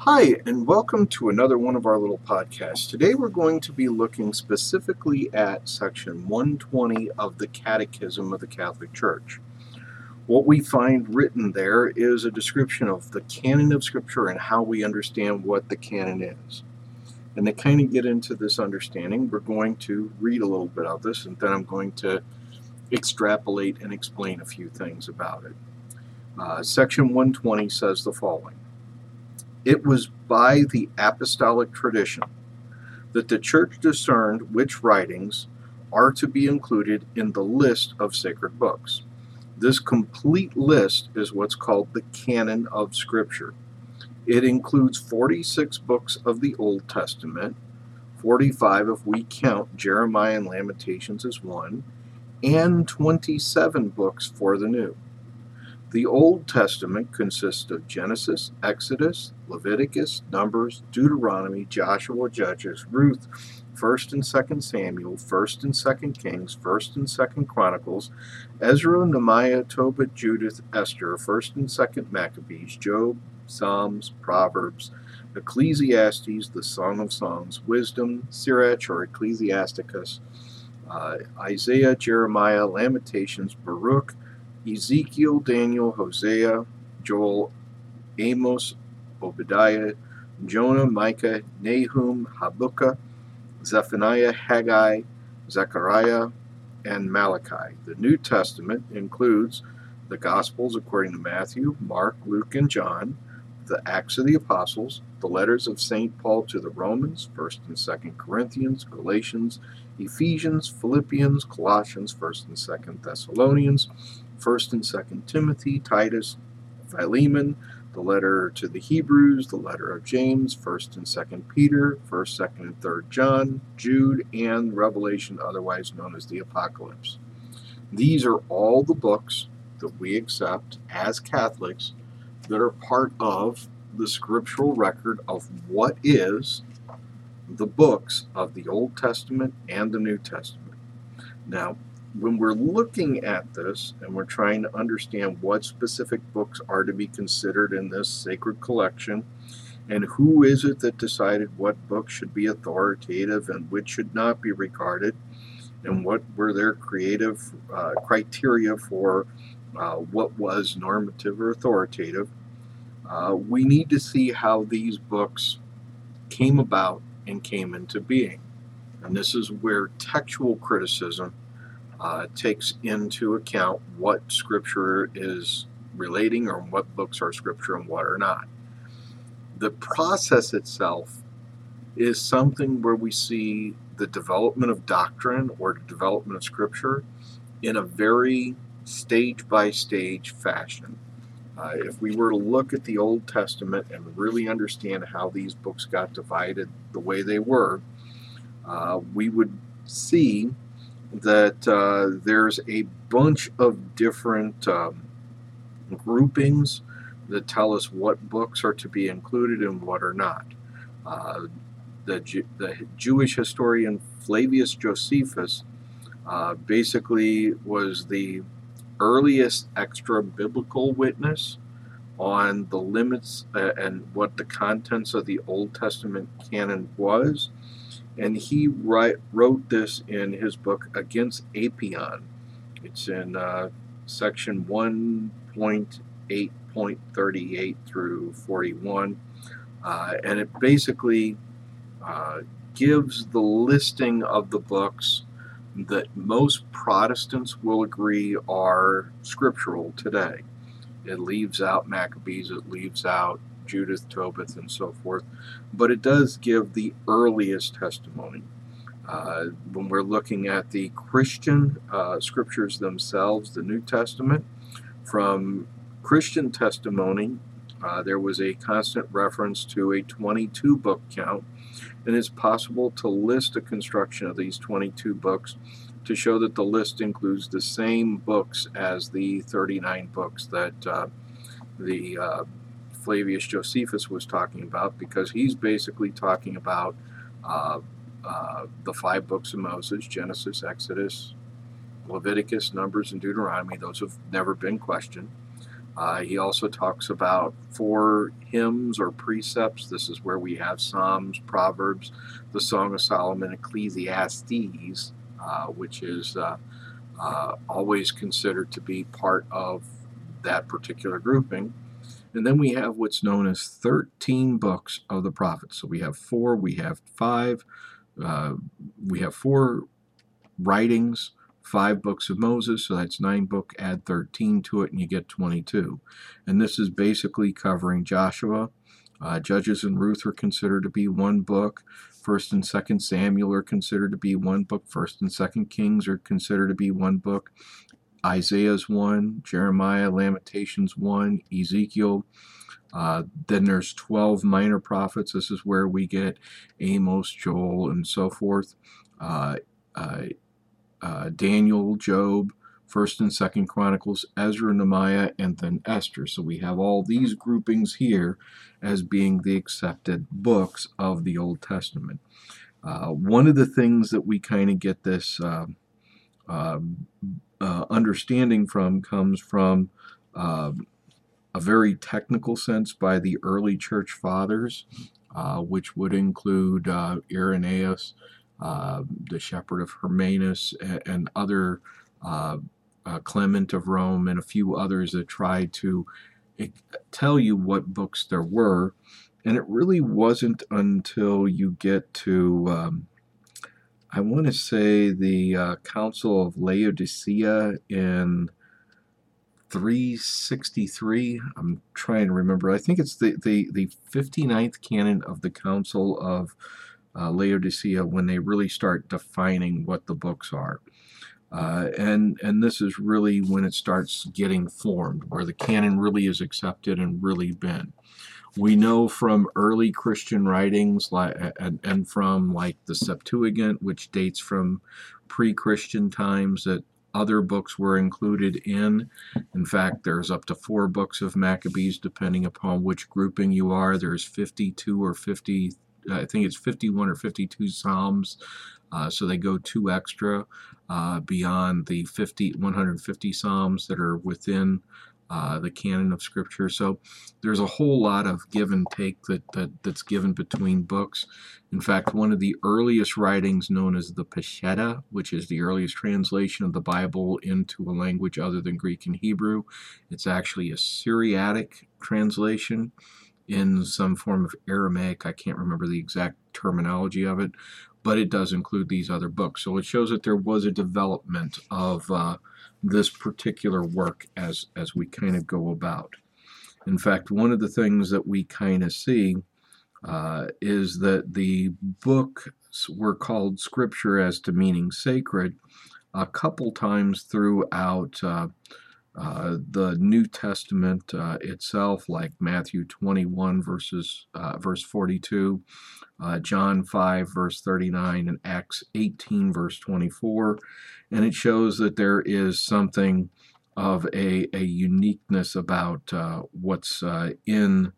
Hi, and welcome to another one of our little podcasts. Today we're going to be looking specifically at section 120 of the Catechism of the Catholic Church. What we find written there is a description of the canon of Scripture and how we understand what the canon is. And to kind of get into this understanding, we're going to read a little bit of this, and then I'm going to extrapolate and explain a few things about it. Section 120 says the following. It was by the apostolic tradition that the Church discerned which writings are to be included in the list of sacred books. This complete list is what's called the canon of Scripture. It includes 46 books of the Old Testament, 45 if we count Jeremiah and Lamentations as one, and 27 books for the New. The Old Testament consists of Genesis, Exodus, Leviticus, Numbers, Deuteronomy, Joshua, Judges, Ruth, 1st and 2nd Samuel, 1st and 2nd Kings, 1st and 2nd Chronicles, Ezra, Nehemiah, Tobit, Judith, Esther, 1st and 2nd Maccabees, Job, Psalms, Proverbs, Ecclesiastes, the Song of Songs, Wisdom, Sirach or Ecclesiasticus, Isaiah, Jeremiah, Lamentations, Baruch, Ezekiel, Daniel, Hosea, Joel, Amos, Obadiah, Jonah, Micah, Nahum, Habakkuk, Zephaniah, Haggai, Zechariah, and Malachi. The New Testament includes the Gospels according to Matthew, Mark, Luke, and John, the Acts of the Apostles, the letters of St. Paul to the Romans, 1st and 2nd Corinthians, Galatians, Ephesians, Philippians, Colossians, 1st and 2nd Thessalonians, 1st and 2nd Timothy, Titus, Philemon, the letter to the Hebrews, the letter of James, 1st and 2nd Peter, 1st, 2nd, and 3rd John, Jude, and Revelation, otherwise known as the Apocalypse. These are all the books that we accept as Catholics that are part of the scriptural record of what is the books of the Old Testament and the New Testament. Now, when we're looking at this and we're trying to understand what specific books are to be considered in this sacred collection and who is it that decided what books should be authoritative and which should not be regarded and what were their creative criteria for what was normative or authoritative, we need to see how these books came about and came into being. And this is where textual criticism takes into account what Scripture is relating or what books are Scripture and what are not. The process itself is something where we see the development of doctrine or the development of Scripture in a very stage-by-stage fashion. If we were to look at the Old Testament and really understand how these books got divided the way they were, we would see that there's a bunch of different groupings that tell us what books are to be included and what are not. The Jewish historian Flavius Josephus basically was the earliest extra-biblical witness on the limits and what the contents of the Old Testament canon was. And he wrote this in his book Against Apion. It's in section 1.8.38 through 41. And it basically gives the listing of the books that most Protestants will agree are scriptural today. It leaves out Maccabees, it leaves out Judith, Tobit, and so forth, but it does give the earliest testimony. When we're looking at the Christian scriptures themselves, the New Testament, from Christian testimony, there was a constant reference to a 22 book count, and it's possible to list a construction of these 22 books to show that the list includes the same books as the 39 books that the Flavius Josephus was talking about, because he's basically talking about the 5 books of Moses, Genesis, Exodus, Leviticus, Numbers, and Deuteronomy. Those have never been questioned. He also talks about 4 hymns or precepts. This is where we have Psalms, Proverbs, the Song of Solomon, Ecclesiastes, which is always considered to be part of that particular grouping. And then we have what's known as 13 books of the prophets. So we have 4, we have 5, we have 4 writings, 5 books of Moses, so that's 9 book, add 13 to it, and you get 22. And this is basically covering Joshua. Judges and Ruth are considered to be one book. First and Second Samuel are considered to be one book. First and Second Kings are considered to be one book. Isaiah's one, Jeremiah, Lamentations one, Ezekiel. Then there's 12 minor prophets. This is where we get Amos, Joel, and so forth. Daniel, Job, First and Second Chronicles, Ezra, Nehemiah, and then Esther. So we have all these groupings here as being the accepted books of the Old Testament. One of the things that we kind of get this understanding from comes from a very technical sense by the early church fathers, which would include Irenaeus, the Shepherd of Hermanus, and other Clement of Rome, and a few others that tried to tell you what books there were. And it really wasn't until you get to, I want to say, the Council of Laodicea in 363. I'm trying to remember. I think it's the 59th canon of the Council of Laodicea, when they really start defining what the books are. And this is really when it starts getting formed, where the canon really is accepted and really been. We know from early Christian writings, and from like the Septuagint, which dates from pre-Christian times, that other books were included in. In fact, there's up to 4 books of Maccabees, depending upon which grouping you are. There's 52 or 50, I think it's 51 or 52 Psalms. So they go 2 extra beyond the 150 Psalms that are within the canon of Scripture. So there's a whole lot of give and take that's given between books. In fact, one of the earliest writings, known as the Peshitta, which is the earliest translation of the Bible into a language other than Greek and Hebrew, it's actually a Syriac translation in some form of Aramaic. I can't remember the exact terminology of it, but it does include these other books. So it shows that there was a development of this particular work as we kind of go about. In fact, one of the things that we kind of see is that the books were called Scripture as to meaning sacred a couple times throughout the New Testament itself, like Matthew 21 verse 42, John 5 verse 39, and Acts 18 verse 24. And it shows that there is something of a uniqueness about what's in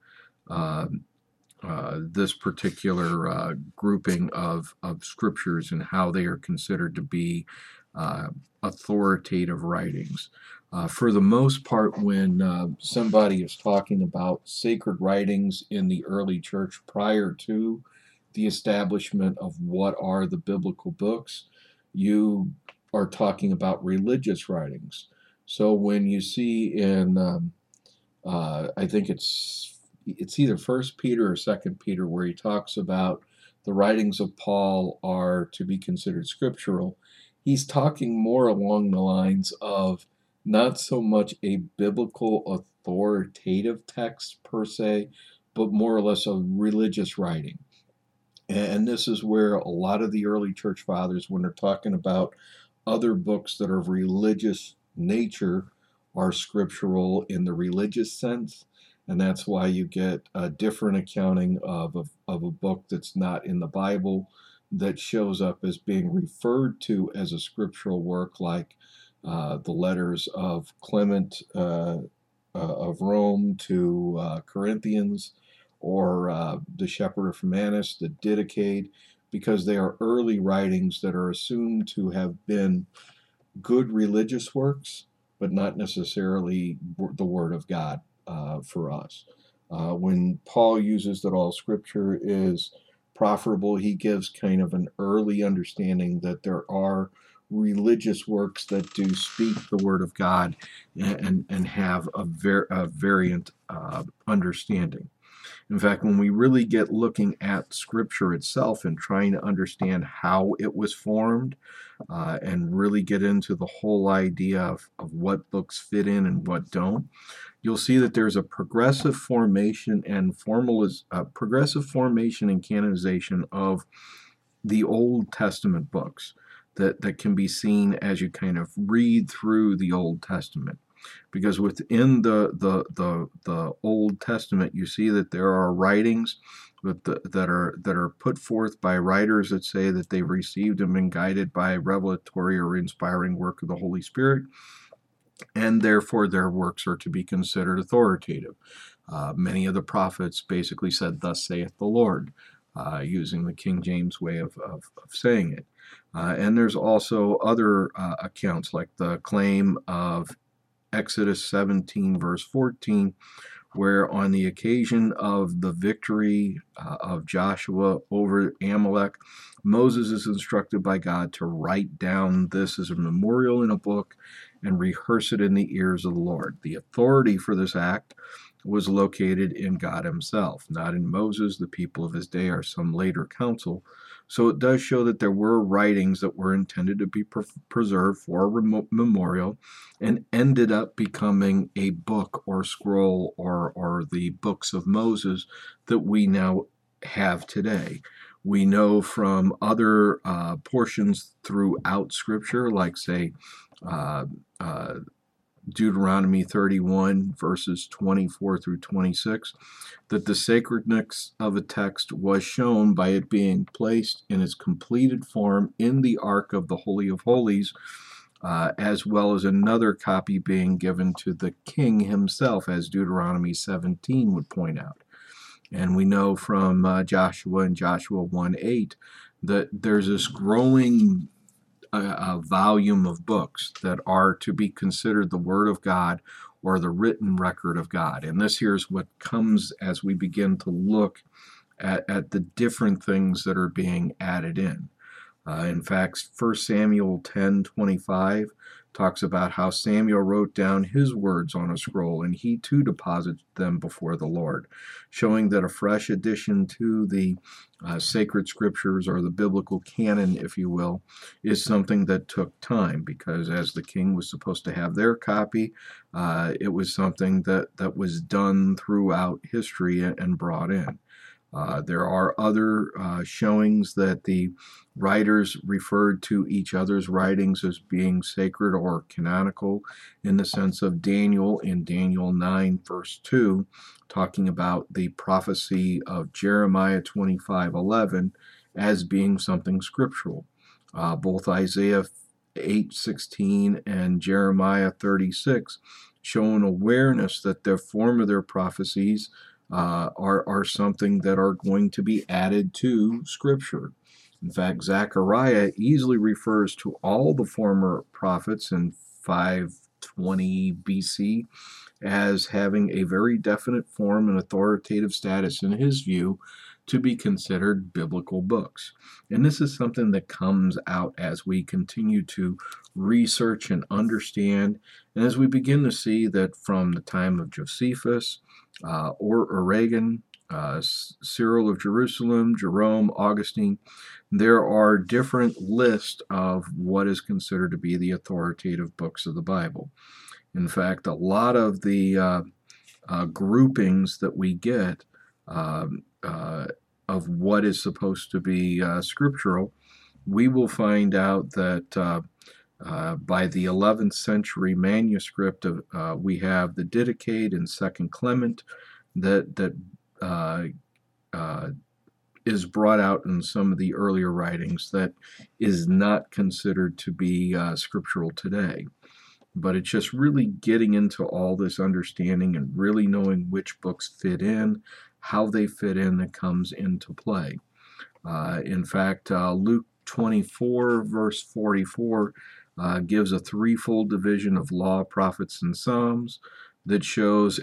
this particular grouping of scriptures and how they are considered to be authoritative writings. For the most part, when somebody is talking about sacred writings in the early church prior to the establishment of what are the biblical books, you are talking about religious writings. So when you see in, I think it's either First Peter or Second Peter, where he talks about the writings of Paul are to be considered scriptural, he's talking more along the lines of not so much a biblical authoritative text per se, but more or less a religious writing. And this is where a lot of the early church fathers, when they're talking about other books that are of religious nature, are scriptural in the religious sense. And that's why you get a different accounting of a book that's not in the Bible that shows up as being referred to as a scriptural work, like the letters of Clement of Rome to Corinthians, or the Shepherd of Hermanus, the Didache, because they are early writings that are assumed to have been good religious works, but not necessarily the Word of God for us. When Paul uses that all Scripture is profitable, he gives kind of an early understanding that there are religious works that do speak the Word of God and have a variant understanding. In fact, when we really get looking at Scripture itself and trying to understand how it was formed, and really get into the whole idea of what books fit in and what don't, you'll see that there's a progressive formation and progressive formation and canonization of the Old Testament books that can be seen as you kind of read through the Old Testament. Because within the Old Testament, you see that there are writings that are put forth by writers that say that they've received and been guided by revelatory or inspiring work of the Holy Spirit, and therefore their works are to be considered authoritative. Many of the prophets basically said, "Thus saith the Lord," using the King James way of saying it. And there's also other accounts, like the claim of Exodus 17, verse 14, where on the occasion of the victory of Joshua over Amalek, Moses is instructed by God to write down this as a memorial in a book and rehearse it in the ears of the Lord. The authority for this act was located in God himself, not in Moses, the people of his day, or some later council. So it does show that there were writings that were intended to be preserved for a memorial and ended up becoming a book or scroll or the books of Moses that we now have today. We know from other portions throughout Scripture, like, say, Deuteronomy 31, verses 24 through 26, that the sacredness of a text was shown by it being placed in its completed form in the Ark of the Holy of Holies, as well as another copy being given to the king himself, as Deuteronomy 17 would point out. And we know from Joshua and Joshua 1:8 that there's this growing a volume of books that are to be considered the Word of God or the written record of God. And this here is what comes as we begin to look at the different things that are being added in. In fact, 1 Samuel 10:25 talks about how Samuel wrote down his words on a scroll, and he too deposited them before the Lord, showing that a fresh addition to the sacred scriptures, or the biblical canon, if you will, is something that took time, because as the king was supposed to have their copy, it was something that was done throughout history and brought in. There are other showings that the writers referred to each other's writings as being sacred or canonical, in the sense of Daniel in Daniel 9, verse 2, talking about the prophecy of Jeremiah 25:11 as being something scriptural. Both Isaiah 8:16 and Jeremiah 36 show an awareness that the form of their prophecies are something that are going to be added to Scripture. In fact, Zechariah easily refers to all the former prophets in 520 BC as having a very definite form and authoritative status in his view to be considered biblical books. And this is something that comes out as we continue to research and understand, and as we begin to see that from the time of Josephus, or Origen, Cyril of Jerusalem, Jerome, Augustine, there are different lists of what is considered to be the authoritative books of the Bible. In fact, a lot of the groupings that we get of what is supposed to be scriptural, we will find out that by the 11th century manuscript of we have the Didache and Second Clement that is brought out in some of the earlier writings that is not considered to be scriptural today. But it's just really getting into all this understanding and really knowing which books fit in, how they fit in, that comes into play. In fact, Luke 24, verse 44, gives a threefold division of law, prophets, and Psalms that shows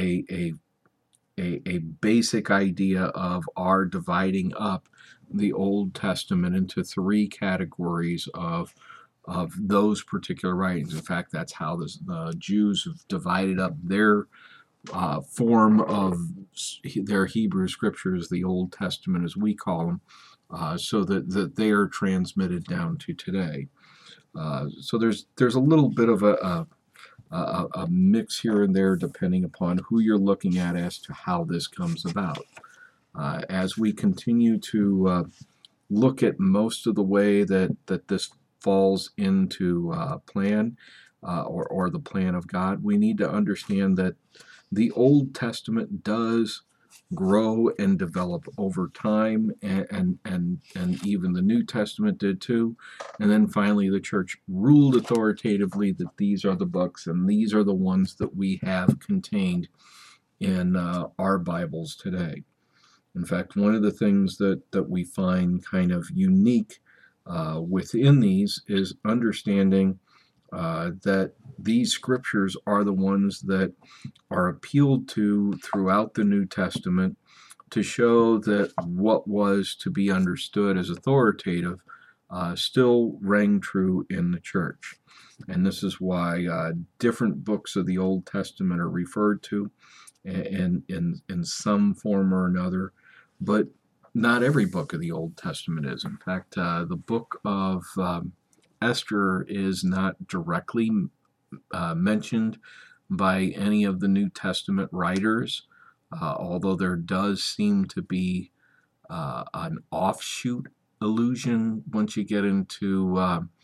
a basic idea of our dividing up the Old Testament into three categories of those particular writings. In fact, that's how the Jews have divided up their form of their Hebrew scriptures, the Old Testament as we call them, so that they are transmitted down to today. So there's a little bit of a mix here and there depending upon who you're looking at as to how this comes about. As we continue to look at most of the way that this falls into plan or the plan of God, we need to understand that the Old Testament does grow and develop over time, and even the New Testament did too. And then finally, the church ruled authoritatively that these are the books and these are the ones that we have contained in our Bibles today. In fact, one of the things that we find kind of unique within these is understanding that these scriptures are the ones that are appealed to throughout the New Testament to show that what was to be understood as authoritative still rang true in the church. And this is why different books of the Old Testament are referred to in some form or another, but not every book of the Old Testament is. In fact, the book of Esther is not directly mentioned by any of the New Testament writers, although there does seem to be an offshoot allusion once you get into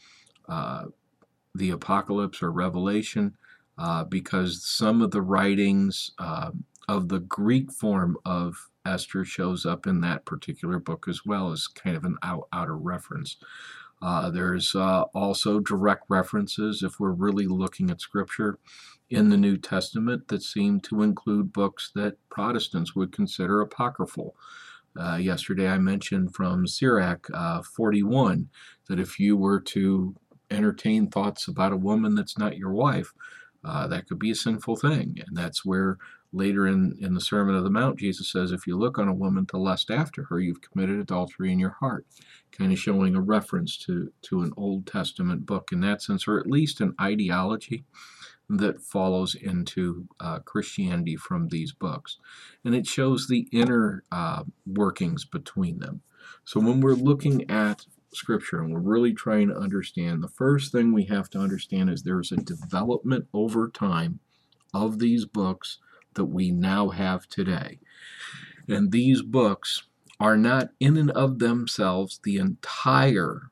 the Apocalypse or Revelation, because some of the writings of the Greek form of Esther shows up in that particular book as well as kind of an outer reference. There's also direct references, if we're really looking at Scripture, in the New Testament that seem to include books that Protestants would consider apocryphal. Yesterday I mentioned from Sirach 41 that if you were to entertain thoughts about a woman that's not your wife, that could be a sinful thing. And that's where later in the Sermon on the Mount, Jesus says, if you look on a woman to lust after her, you've committed adultery in your heart, kind of showing a reference to an Old Testament book in that sense, or at least an ideology that follows into Christianity from these books. And it shows the inner workings between them. So when we're looking at Scripture and we're really trying to understand, the first thing we have to understand is there's a development over time of these books that we now have today. And these books are not in and of themselves the entire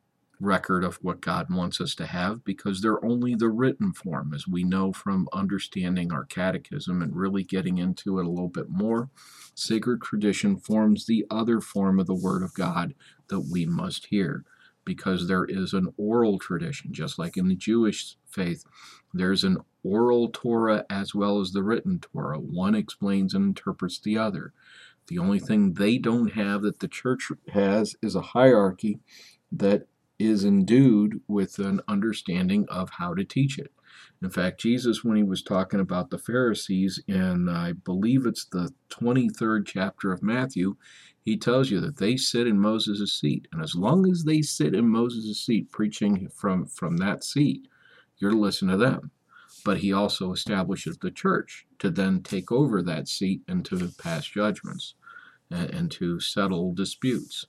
record of what God wants us to have, because they're only the written form, as we know from understanding our catechism and really getting into it a little bit more. Sacred tradition forms the other form of the Word of God that we must hear, because there is an oral tradition, just like in the Jewish faith. There's an oral Torah as well as the written Torah. One explains and interprets the other. The only thing they don't have that the church has is a hierarchy that is endued with an understanding of how to teach it. In fact, Jesus, when he was talking about the Pharisees in, I believe it's the 23rd chapter of Matthew, he tells you that they sit in Moses' seat. And as long as they sit in Moses' seat, preaching from that seat, you're to listen to them. But he also establishes the church to then take over that seat and to pass judgments and to settle disputes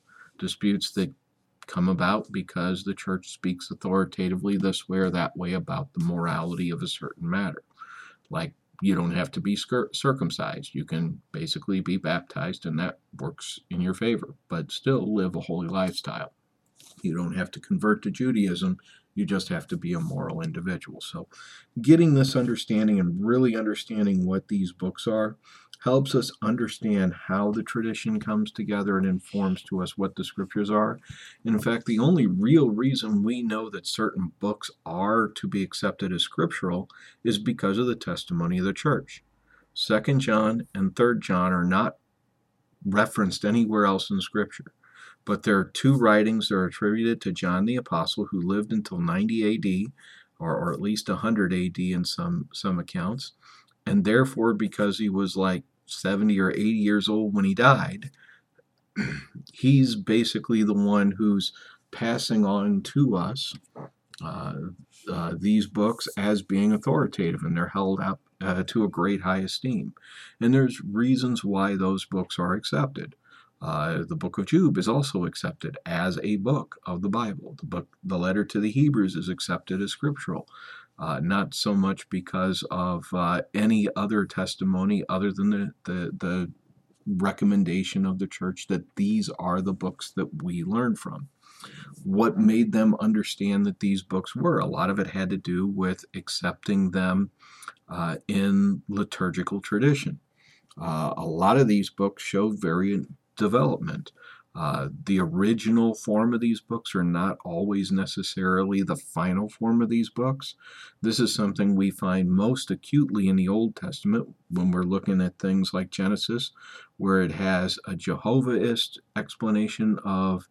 that come about because the church speaks authoritatively this way or that way about the morality of a certain matter. Like, you don't have to be circumcised. You can basically be baptized, and that works in your favor, but still live a holy lifestyle. You don't have to convert to Judaism. You just have to be a moral individual. So getting this understanding and really understanding what these books are helps us understand how the tradition comes together and informs to us what the scriptures are. And in fact, the only real reason we know that certain books are to be accepted as scriptural is because of the testimony of the church. 2 John and 3 John are not referenced anywhere else in Scripture. But there are two writings that are attributed to John the Apostle, who lived until 90 AD, or at least 100 AD in some accounts. And therefore, because he was like 70 or 80 years old when he died, he's basically the one who's passing on to us uh, these books as being authoritative, and they're held up to a great high esteem. And there's reasons why those books are accepted. The book of Job is also accepted as a book of the Bible. The letter to the Hebrews is accepted as scriptural. Not so much because of any other testimony other than the recommendation of the church that these are the books that we learn from. What made them understand that these books were? A lot of it had to do with accepting them in liturgical tradition. A lot of these books show variant development. The original form of these books are not always necessarily the final form of these books. This is something we find most acutely in the Old Testament when we're looking at things like Genesis, where it has a Jehovahist explanation of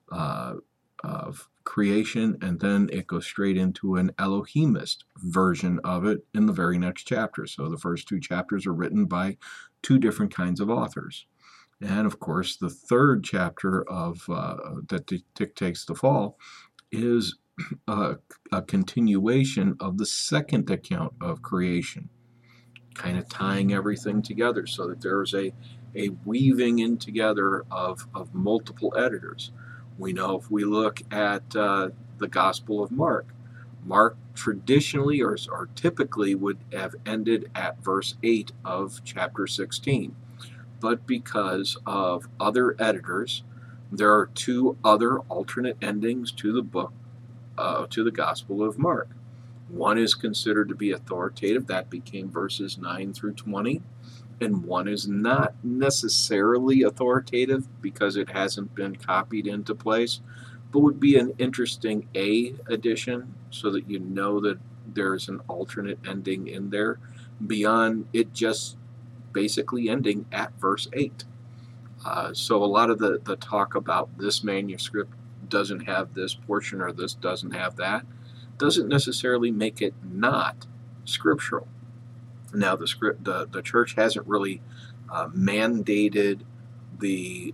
creation, and then it goes straight into an Elohimist version of it in the very next chapter. So the first two chapters are written by two different kinds of authors. And of course, the third chapter of that dictates the fall is a continuation of the second account of creation, kind of tying everything together so that there's a weaving in together of multiple editors. We know if we look at the Gospel of Mark, Mark traditionally or typically would have ended at verse 8 of chapter 16. But because of other editors, there are two other alternate endings to the book, to the Gospel of Mark. One is considered to be authoritative, that became verses 9 through 20, and one is not necessarily authoritative because it hasn't been copied into place, but would be an interesting addition so that you know that there's an alternate ending in there beyond it just basically ending at verse 8. So a lot of the talk about this manuscript doesn't have this portion or this doesn't have that doesn't necessarily make it not scriptural. Now the church hasn't really mandated the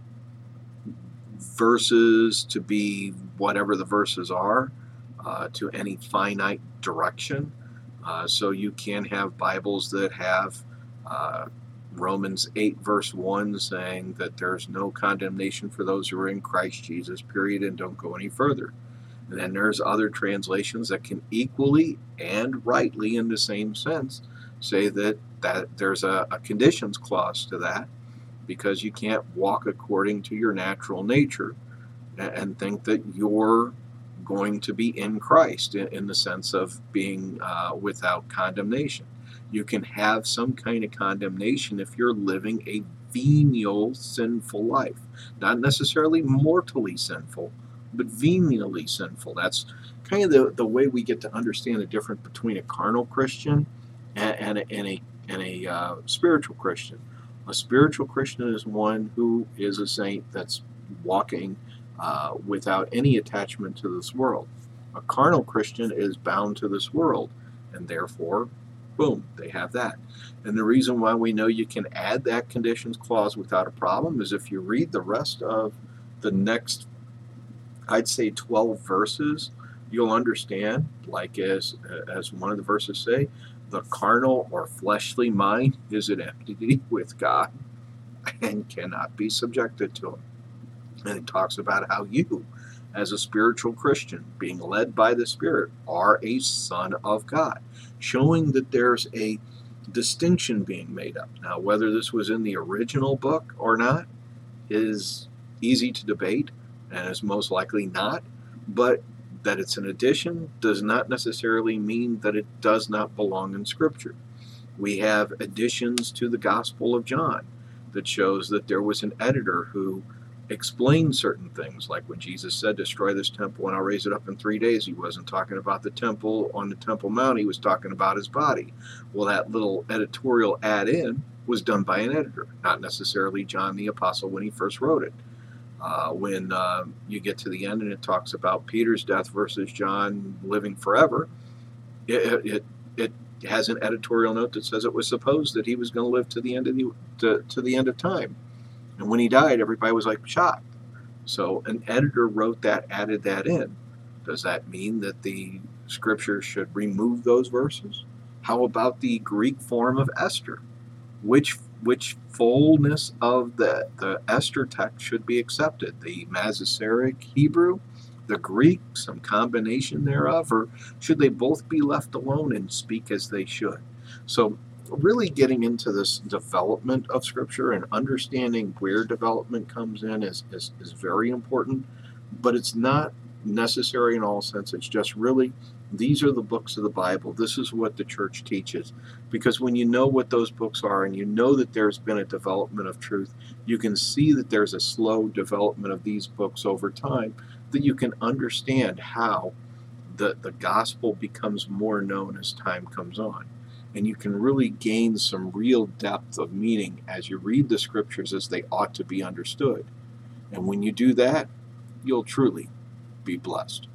verses to be whatever the verses are to any finite direction. So you can have Bibles that have Romans 8 verse 1 saying that there's no condemnation for those who are in Christ Jesus, period, and don't go any further. And then there's other translations that can equally and rightly in the same sense say that there's a conditions clause to that, because you can't walk according to your natural nature and think that you're going to be in Christ in the sense of being without condemnation. You can have some kind of condemnation if you're living a venial sinful life, not necessarily mortally sinful, but venially sinful. That's kind of the way we get to understand the difference between a carnal Christian and a spiritual Christian. A spiritual Christian is one who is a saint that's walking without any attachment to this world. A carnal Christian is bound to this world, and therefore, boom, they have that. And the reason why we know you can add that conditions clause without a problem is if you read the rest of the next, I'd say 12 verses, you'll understand, like as one of the verses say, the carnal or fleshly mind is at enmity with God and cannot be subjected to him. And it talks about how you, as a spiritual Christian, being led by the Spirit, are a son of God, showing that there's a distinction being made up. Now, whether this was in the original book or not is easy to debate, and is most likely not, but that it's an addition does not necessarily mean that it does not belong in Scripture. We have additions to the Gospel of John that shows that there was an editor who explained certain things, like when Jesus said, destroy this temple and I'll raise it up in 3 days. He wasn't talking about the temple on the Temple Mount, he was talking about his body. Well, that little editorial add-in was done by an editor, not necessarily John the Apostle when he first wrote it. When you get to the end and it talks about Peter's death versus John living forever, it has an editorial note that says it was supposed that he was going to live to the end of to the end of time, and when he died, everybody was like shocked. So an editor wrote that, added that in. Does that mean that the scripture should remove those verses? How about the Greek form of Esther? Which fullness of the Esther text should be accepted? The Masoretic Hebrew, the Greek, some combination thereof, or should they both be left alone and speak as they should? So really getting into this development of Scripture and understanding where development comes in is very important, but it's not necessary in all sense. It's just really, these are the books of the Bible. This is what the church teaches. Because when you know what those books are and you know that there's been a development of truth, you can see that there's a slow development of these books over time, that you can understand how the gospel becomes more known as time comes on. And you can really gain some real depth of meaning as you read the scriptures as they ought to be understood. And when you do that, you'll truly be blessed.